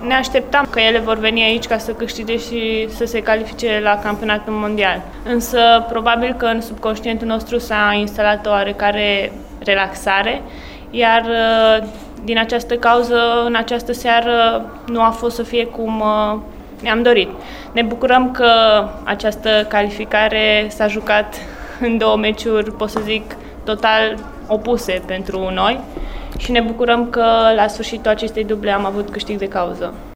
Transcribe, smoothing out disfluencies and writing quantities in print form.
Ne așteptam că ele vor veni aici ca să câștige și să se califice la campionatul mondial. Însă, probabil că în subconștientul nostru s-a instalat o oarecare relaxare, iar din această cauză, în această seară, nu a fost să fie cum ne-am dorit. Ne bucurăm că această calificare s-a jucat în două meciuri, pot să zic, total opuse pentru noi și ne bucurăm că la sfârșitul acestei duble am avut câștig de cauză.